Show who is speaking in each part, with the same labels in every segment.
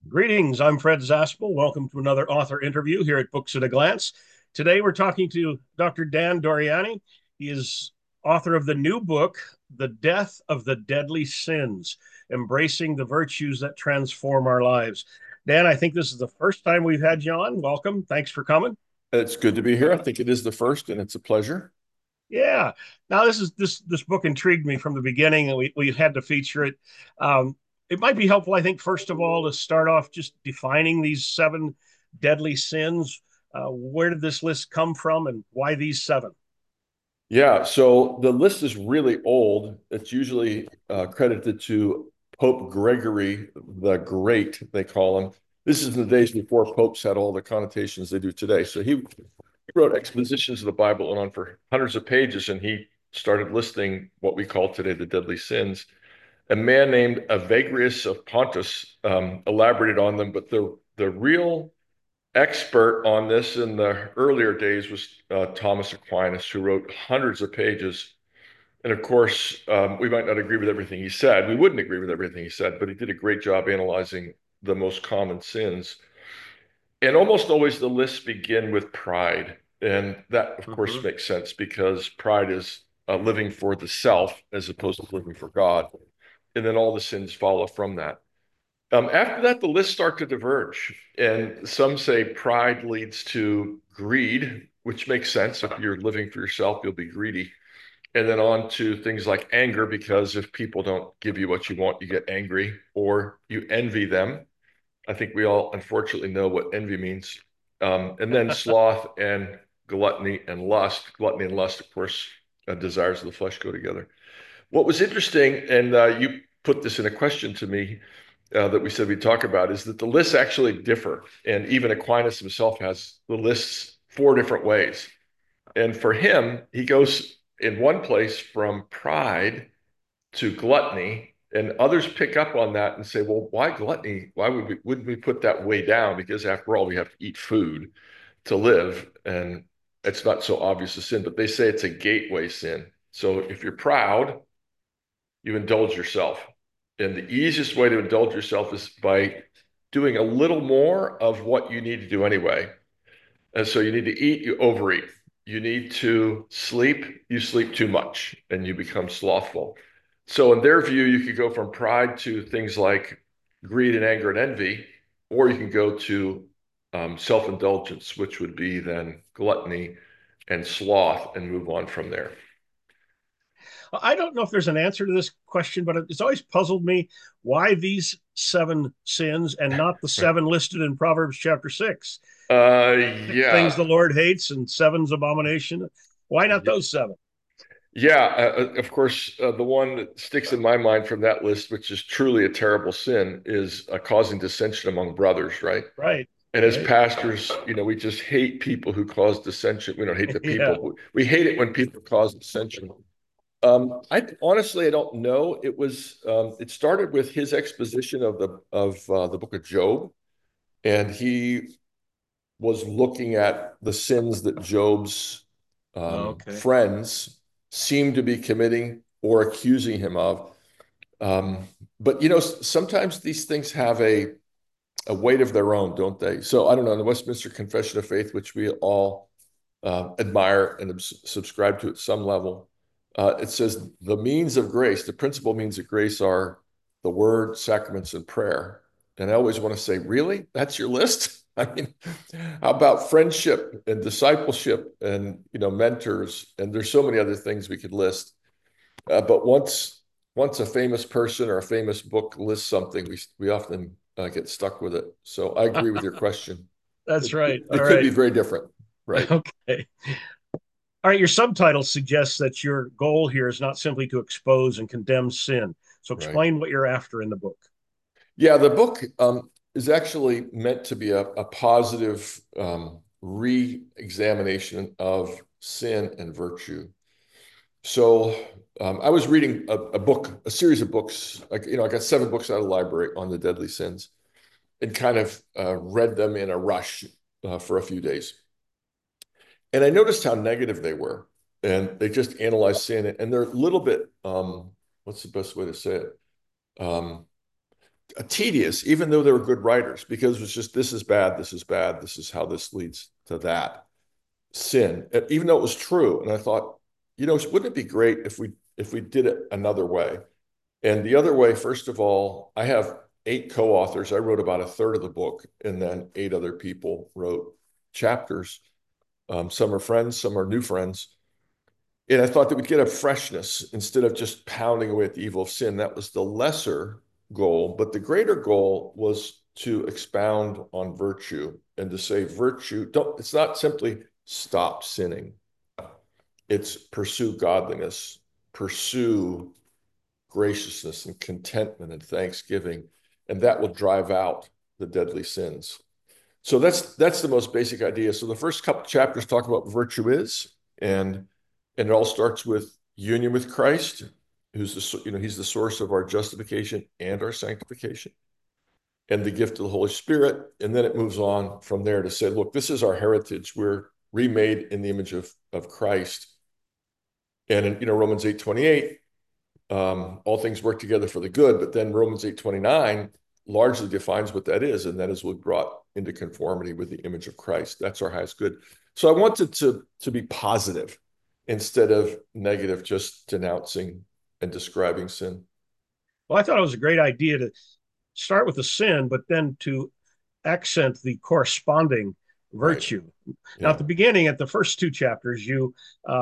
Speaker 1: Greetings, I'm Fred Zaspel. Welcome to another author interview here at Books at a Glance. Today we're talking to Dr. Dan Doriani. He is author of the new book, The Death of the Deadly Sins, Embracing the Virtues That Transform Our Lives. Dan, I think this is the first time we've had you on. Welcome. Thanks for coming.
Speaker 2: It's good to be here. I think it is the first, and it's a pleasure.
Speaker 1: Yeah. Now this book intrigued me from the beginning, and we had to feature it. It might be helpful, I think, first of all, to start off just defining these seven deadly sins. Where did this list come from, and why these seven?
Speaker 2: Yeah, so the list is really old. It's usually credited to Pope Gregory the Great, they call him. This is in the days before popes had all the connotations they do today. So he wrote expositions of the Bible that went on for hundreds of pages, and he started listing what we call today the deadly sins. A man named Evagrius of Pontus elaborated on them, but the real expert on this in the earlier days was Thomas Aquinas, who wrote hundreds of pages. And of course, we might not agree with everything he said. We wouldn't agree with everything he said, but he did a great job analyzing the most common sins. And almost always the lists begin with pride. And that, of course,
Speaker 1: Mhm.
Speaker 2: makes sense because pride is living for the self as opposed to living for God. And then all the sins follow from that. After that, the lists start to diverge. And some say pride leads to greed, which makes sense. If you're living for yourself, you'll be greedy. And then on to things like anger, because if people don't give you what you want, you get angry or you envy them. I think we all unfortunately know what envy means. And then sloth and gluttony and lust. Gluttony and lust, of course, desires of the flesh go together. What was interesting, and you put this in a question to me, that we said we'd talk about is that the lists actually differ. And even Aquinas himself has the lists four different ways. And for him, he goes in one place from pride to gluttony, and others pick up on that and say, well, why gluttony? Why wouldn't we put that way down? Because after all, we have to eat food to live, and it's not so obvious a sin, but they say it's a gateway sin. So if you're proud, you indulge yourself. And the easiest way to indulge yourself is by doing a little more of what you need to do anyway. And so you need to eat, you overeat. You need to sleep, you sleep too much, and you become slothful. So, in their view, you could go from pride to things like greed and anger and envy, or you can go to self-indulgence, which would be then gluttony and sloth, and move on from there.
Speaker 1: I don't know if there's an answer to this question, but it's always puzzled me why these seven sins and not the seven listed in Proverbs chapter 6. Six things
Speaker 2: Yeah,
Speaker 1: the Lord hates and seven's abomination. Why not those seven?
Speaker 2: Yeah, of course, the one that sticks in my mind from that list, which is truly a terrible sin, is causing dissension among brothers, right?
Speaker 1: Right,
Speaker 2: And as
Speaker 1: right.
Speaker 2: pastors, we just hate people who cause dissension. We don't hate the
Speaker 1: Yeah.
Speaker 2: people. We hate it when people cause dissension. I honestly, I don't know. It started with his exposition of the book of Job, and he was looking at the sins that Job's
Speaker 1: Okay.
Speaker 2: friends seemed to be committing or accusing him of. Um, but sometimes these things have a weight of their own, don't they? So I don't know. The Westminster Confession of Faith, which we all admire and subscribe to at some level, it says the means of grace, the principal means of grace are the word, sacraments, and prayer. And I always want to say, really? That's your list? I mean, how about friendship and discipleship and mentors? And there's so many other things we could list. But once a famous person or a famous book lists something, we often get stuck with it. So I agree with your question.
Speaker 1: That's
Speaker 2: It,
Speaker 1: right.
Speaker 2: it,
Speaker 1: All
Speaker 2: it could be
Speaker 1: right.
Speaker 2: very different, right?
Speaker 1: Okay. All right. Your subtitle suggests that your goal here is not simply to expose and condemn sin. So
Speaker 2: Right.
Speaker 1: explain what you're after in the book.
Speaker 2: Yeah, the book is actually meant to be a positive re-examination of sin and virtue. So I was reading a book, a series of books. Like, I got seven books out of the library on the deadly sins, and kind of read them in a rush for a few days. And I noticed how negative they were. And they just analyzed sin, and they're a little bit, what's the best way to say it? Um, tedious, even though they were good writers, because it was just, this is bad, this is bad, this is how this leads to that sin, even though it was true. And I thought, wouldn't it be great if we did it another way? And the other way, first of all, I have 8 co-authors. I wrote about a third of the book, and then 8 other people wrote chapters. Some are friends, some are new friends. And I thought that we'd get a freshness instead of just pounding away at the evil of sin. That was the lesser goal. But the greater goal was to expound on virtue and to say virtue, it's not simply stop sinning. It's pursue godliness, pursue graciousness and contentment and thanksgiving, and that will drive out the deadly sins. So that's the most basic idea. So the first couple chapters talk about what virtue is, and it all starts with union with Christ, who's he's the source of our justification and our sanctification, and the gift of the Holy Spirit. And then it moves on from there to say, look, this is our heritage. We're remade in the image of Christ. And in Romans 8:28, all things work together for the good, but then Romans 8:29 largely defines what that is, and that is we're brought into conformity with the image of Christ. That's our highest good. So I wanted to be positive instead of negative, just denouncing and describing sin.
Speaker 1: Well, I thought it was a great idea to start with the sin, but then to accent the corresponding
Speaker 2: Right.
Speaker 1: virtue. Now, at
Speaker 2: Yeah.
Speaker 1: the beginning, at the first 2 chapters, you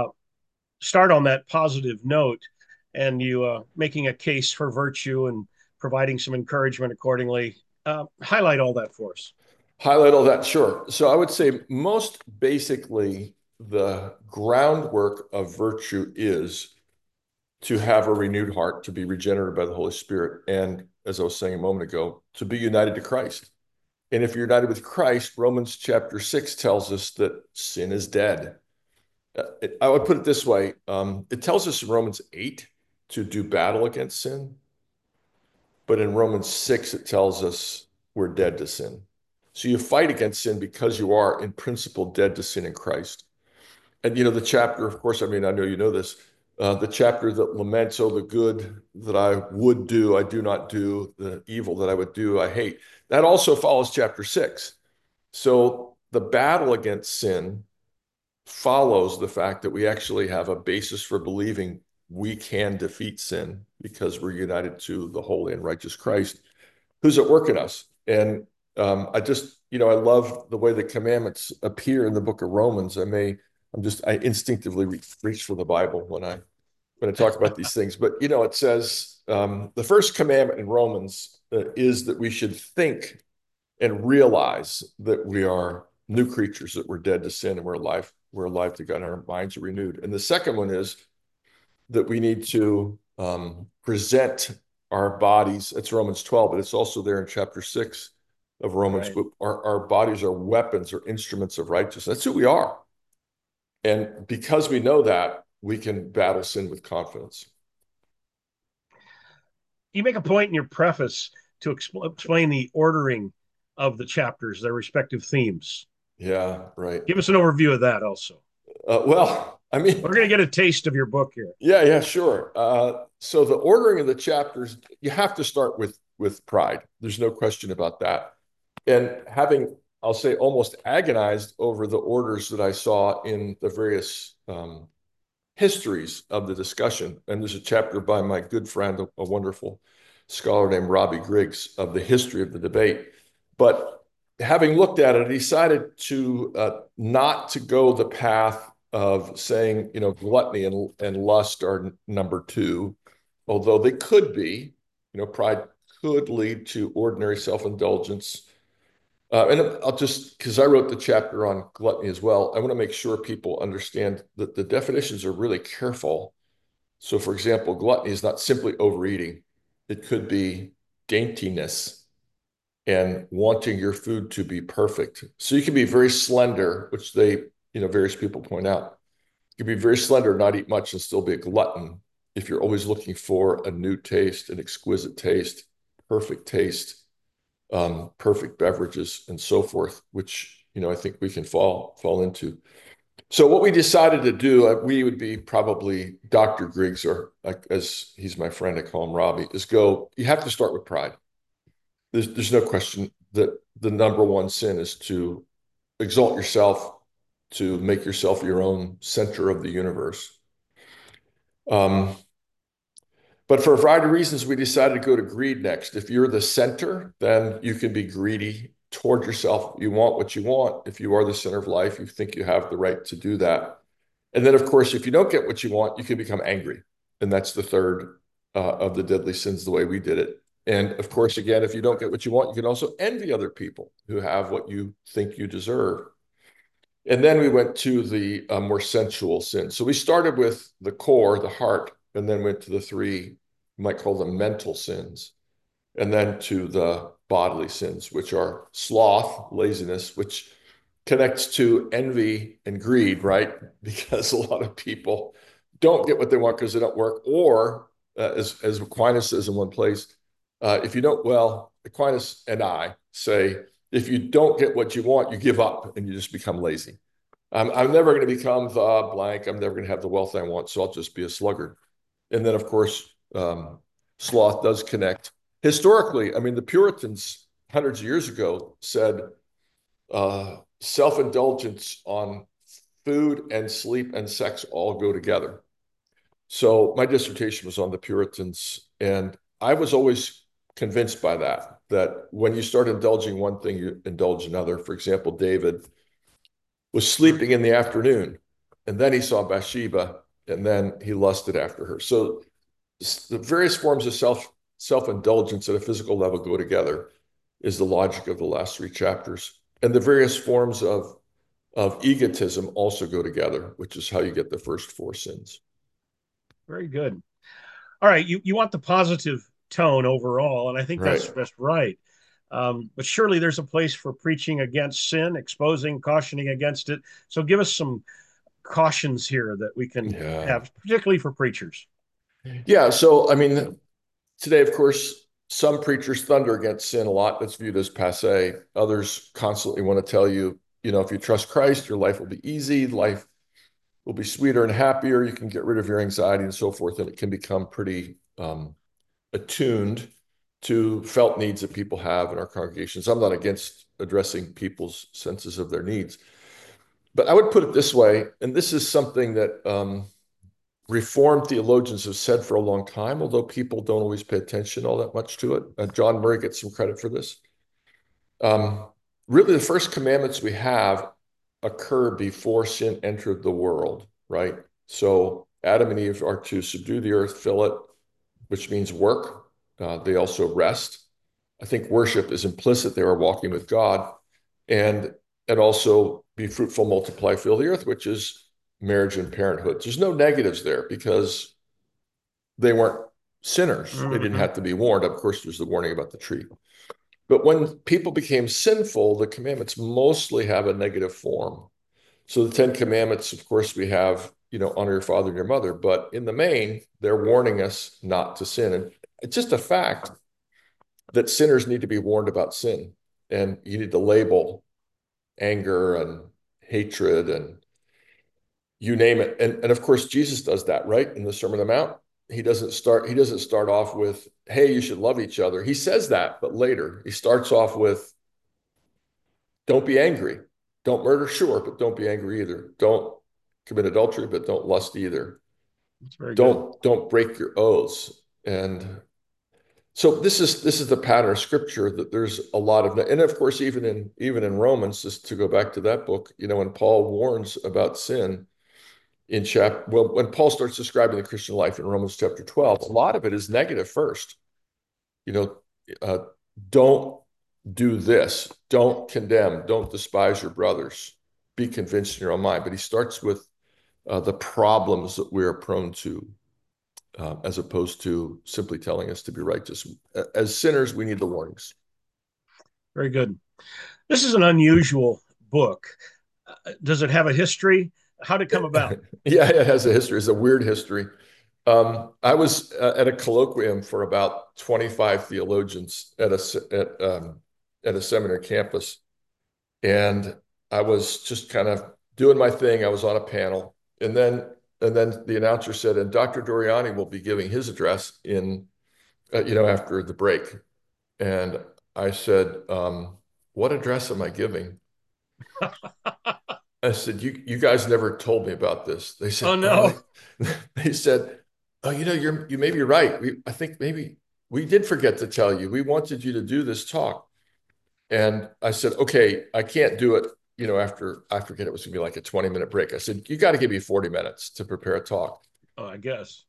Speaker 1: start on that positive note, and you making a case for virtue and providing some encouragement accordingly. Highlight all that for us.
Speaker 2: Highlight all that, sure. So I would say most basically, the groundwork of virtue is to have a renewed heart, to be regenerated by the Holy Spirit, and as I was saying a moment ago, to be united to Christ. And if you're united with Christ, Romans chapter 6 tells us that sin is dead. I would put it this way. It tells us in Romans 8 to do battle against sin, but in Romans 6, it tells us we're dead to sin. So you fight against sin because you are, in principle, dead to sin in Christ. And the chapter, of course, I mean, I know you know this, the chapter that laments, oh, the good that I would do, I do not do, the evil that I would do, I hate. That also follows chapter 6. So the battle against sin follows the fact that we actually have a basis for believing we can defeat sin because we're united to the holy and righteous Christ who's at work in us. And I love the way the commandments appear in the book of Romans. I instinctively reach for the Bible when I talk about these things. But it says the first commandment in Romans is that we should think and realize that we are new creatures, that we're dead to sin and we're alive to God, and our minds are renewed. And the second one is that we need to present our bodies. It's Romans 12, but it's also there in chapter 6 of Romans.
Speaker 1: Right.
Speaker 2: Our bodies are weapons or instruments of righteousness. That's who we are. And because we know that, we can battle sin with confidence.
Speaker 1: You make a point in your preface to explain the ordering of the chapters, their respective themes.
Speaker 2: Yeah, right.
Speaker 1: Give us an overview of that also.
Speaker 2: Well, I mean,
Speaker 1: We're going to get a taste of your book here.
Speaker 2: yeah, sure. So the ordering of the chapters, you have to start with pride. There's no question about that. And having, I'll say, almost agonized over the orders that I saw in the various histories of the discussion. And there's a chapter by my good friend, a wonderful scholar named Robbie Griggs, of the history of the debate. But having looked at it, I decided to not to go the path of saying, gluttony and lust are number 2, although they could be. Pride could lead to ordinary self-indulgence. And I'll just, because I wrote the chapter on gluttony as well, I want to make sure people understand that the definitions are really careful. So, for example, gluttony is not simply overeating. It could be daintiness and wanting your food to be perfect. So you can be very slender, which various people point out. You can be very slender, not eat much, and still be a glutton if you're always looking for a new taste, an exquisite taste, perfect taste, perfect beverages, and so forth, which I think we can fall into. So what we decided to do, we would be probably Dr. Griggs, or as he's my friend, I call him Robbie, is you have to start with pride. there's no question that the number one sin is to exalt yourself, to make yourself your own center of the universe. Um, but for a variety of reasons, we decided to go to greed next. If you're the center, then you can be greedy toward yourself. You want what you want. If you are the center of life, you think you have the right to do that. And then, of course, if you don't get what you want, you can become angry. And that's the third of the deadly sins, the way we did it. And of course, again, if you don't get what you want, you can also envy other people who have what you think you deserve. And then we went to the more sensual sins. So we started with the core, the heart, and then went to the three, you might call them mental sins, and then to the bodily sins, which are sloth, laziness, which connects to envy and greed, right? Because a lot of people don't get what they want because they don't work, or as Aquinas says in one place, if you don't, well, Aquinas and I say, if you don't get what you want, you give up and you just become lazy. I'm never going to become the blank. I'm never going to have the wealth I want, so I'll just be a sluggard. And then, of course, sloth does connect. Historically, I mean, the Puritans hundreds of years ago said self-indulgence on food and sleep and sex all go together. So my dissertation was on the Puritans, and I was always convinced by that, that when you start indulging one thing, you indulge another. For example, David was sleeping in the afternoon, and then he saw Bathsheba, and then he lusted after her. So the various forms of self-indulgence at a physical level go together is the logic of the last three chapters. And the various forms of egotism also go together, which is how you get the first four sins.
Speaker 1: Very good. All right, you want the positive tone overall, and I think
Speaker 2: Right.
Speaker 1: that's right. But surely there's a place for preaching against sin, exposing, cautioning against it. So give us some cautions here that we can
Speaker 2: Yeah.
Speaker 1: have, particularly for preachers.
Speaker 2: Yeah. So, I mean, today, of course, some preachers thunder against sin a lot. That's viewed as passe. Others constantly want to tell you, if you trust Christ, your life will be easy, life will be sweeter and happier. You can get rid of your anxiety and so forth. And it can become pretty attuned to felt needs that people have in our congregations. I'm not against addressing people's senses of their needs, but I would put it this way, and this is something that Reformed theologians have said for a long time, although people don't always pay attention all that much to it. John Murray gets some credit for this. Um, really, the first commandments we have occur before sin entered the world, right? So Adam and Eve are to subdue the earth, fill it, which means work. They also rest. I think worship is implicit. They are walking with God. And also be fruitful, multiply, fill the earth, which is marriage and parenthood. There's no negatives there because they weren't sinners. They didn't
Speaker 1: Mm-hmm.
Speaker 2: have to be warned. Of course, there's the warning about the tree. But when people became sinful, the commandments mostly have a negative form. So the Ten Commandments, of course, we have, honor your father and your mother. But in the main, they're warning us not to sin. And it's just a fact that sinners need to be warned about sin. And you need to label anger and hatred and you name it. And of course, Jesus does that, right? In the Sermon on the Mount. He doesn't start off with, hey, you should love each other. He says that, but later he starts off with, don't be angry. Don't murder, sure, but don't be angry either. Don't commit adultery, but don't lust either.
Speaker 1: That's very good.
Speaker 2: Don't break your oaths. And so this is the pattern of scripture that there's a lot of, and of course, even in Romans, just to go back to that book, when Paul warns about sin when Paul starts describing the Christian life in Romans chapter 12, a lot of it is negative first. You know, uh, don't do this, don't condemn, don't despise your brothers, be convinced in your own mind. But he starts with the problems that we are prone to, as opposed to simply telling us to be righteous. As sinners, we need the warnings.
Speaker 1: Very good. This is an unusual book. Does it have a history? How did it come about?
Speaker 2: Yeah, it has a history. It's a weird history. I was at a colloquium for about 25 theologians at a seminary campus, and I was just kind of doing my thing. I was on a panel, and then the announcer said, "And Dr. Doriani will be giving his address after the break." And I said, what address am I giving? I said, you guys never told me about this. They
Speaker 1: Oh
Speaker 2: said, oh,
Speaker 1: no.
Speaker 2: they said, oh, you may be right. I think maybe we did forget to tell you. We wanted you to do this talk. And I said, okay, I can't do it, after I forget it was gonna be like a 20-minute break. I said, you got to give me 40 minutes to prepare a talk.
Speaker 1: Oh, I guess.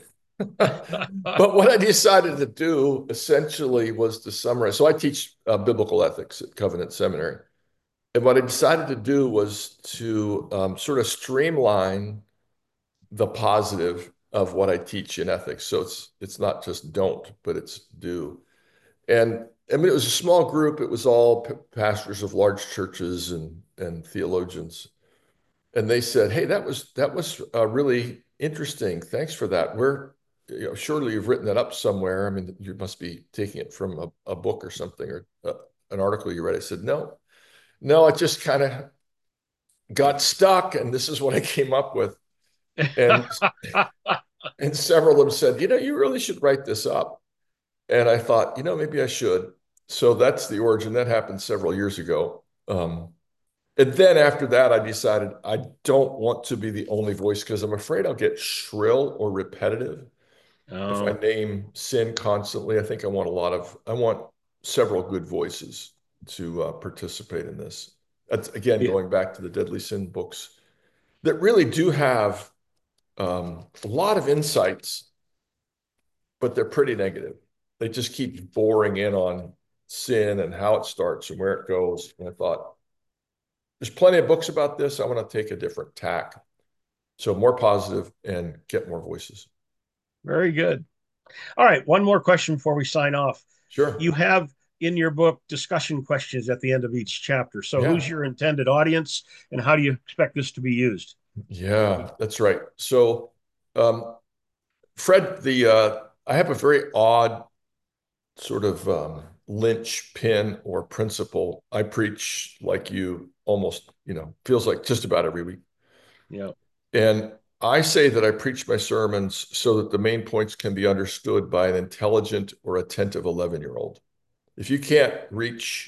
Speaker 2: But what I decided to do essentially was to summarize. So I teach biblical ethics at Covenant Seminary. And what I decided to do was to sort of streamline the positive of what I teach in ethics. So it's not just don't, but it's do. And I mean, it was a small group. It was all pastors of large churches and theologians. And they said, "Hey, that was really interesting. Thanks for that. Surely you've written that up somewhere. I mean, you must be taking it from a book or something, or an article you read." I said, "No, no, it just kind of got stuck, and this is what I came up with." And and several of them said, "You really should write this up." And I thought, maybe I should. So that's the origin. That happened several years ago. And then after that, I decided I don't want to be the only voice because I'm afraid I'll get shrill or repetitive if I
Speaker 1: Oh,
Speaker 2: name sin constantly. I want several good voices to participate in this. That's again
Speaker 1: yeah,
Speaker 2: going back to the Deadly Sin books that really do have a lot of insights, but they're pretty negative. They just keep boring in on sin and how it starts and where it goes. And I thought, there's plenty of books about this. I want to take a different tack. So more positive and get more voices.
Speaker 1: very good. All right, one more question before we sign off.
Speaker 2: Sure.
Speaker 1: You have in your book discussion questions at the end of each chapter. So, who's
Speaker 2: Yeah.
Speaker 1: your intended audience, and how do you expect this to be used?
Speaker 2: Yeah, that's right. So, um, Fred, I have a very odd sort of linchpin or principle. I preach like you almost, feels like just about every week.
Speaker 1: Yeah,
Speaker 2: And I say that I preach my sermons so that the main points can be understood by an intelligent or attentive 11-year-old. If you can't reach,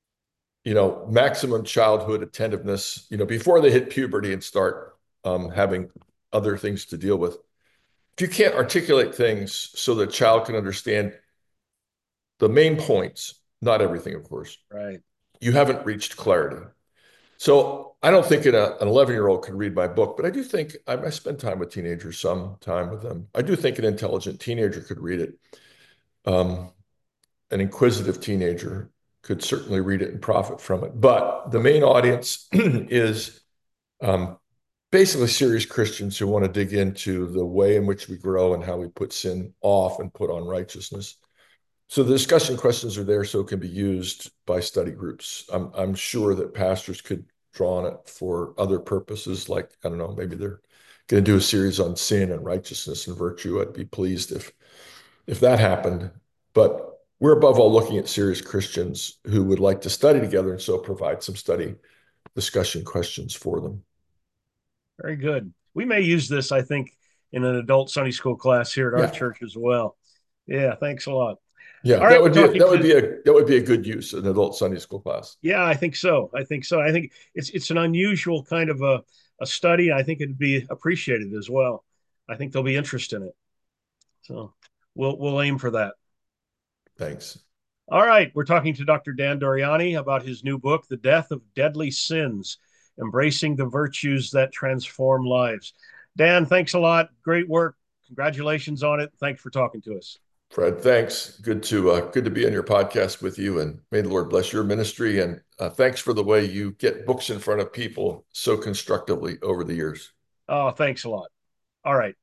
Speaker 2: maximum childhood attentiveness, before they hit puberty and start having other things to deal with, if you can't articulate things so that a child can understand the main points, not everything, of course,
Speaker 1: right.
Speaker 2: you haven't reached clarity. So I don't think an 11-year-old can read my book, but I do think I spend time with teenagers, some time with them. I do think an intelligent teenager could read it. Um, an inquisitive teenager could certainly read it and profit from it. But the main audience is um, basically serious Christians who want to dig into the way in which we grow and how we put sin off and put on righteousness. So the discussion questions are there so it can be used by study groups. I'm sure that pastors could draw on it for other purposes, like, I don't know, maybe they're going to do a series on sin and righteousness and virtue. I'd be pleased if that happened. But we're above all looking at serious Christians who would like to study together and so provide some study discussion questions for them.
Speaker 1: Very good. We may use this, I think, in an adult Sunday school class here at our
Speaker 2: Yeah.
Speaker 1: church as well. Yeah, thanks a lot.
Speaker 2: Yeah,
Speaker 1: All right, we're talking to
Speaker 2: that would be a good use in an adult Sunday school class.
Speaker 1: Yeah, I think so. I think so. I think it's an unusual kind of a study. I think it'd be appreciated as well. I think there'll be interest in it. So we'll aim for that.
Speaker 2: Thanks.
Speaker 1: All right, we're talking to Dr. Dan Doriani about his new book, The Death of Deadly Sins: Embracing the Virtues That Transform Lives. Dan, thanks a lot. Great work. Congratulations on it. Thanks for talking to us.
Speaker 2: Fred, thanks. Good to be on your podcast with you, and may the Lord bless your ministry. And thanks for the way you get books in front of people so constructively over the years.
Speaker 1: Oh, thanks a lot. All right.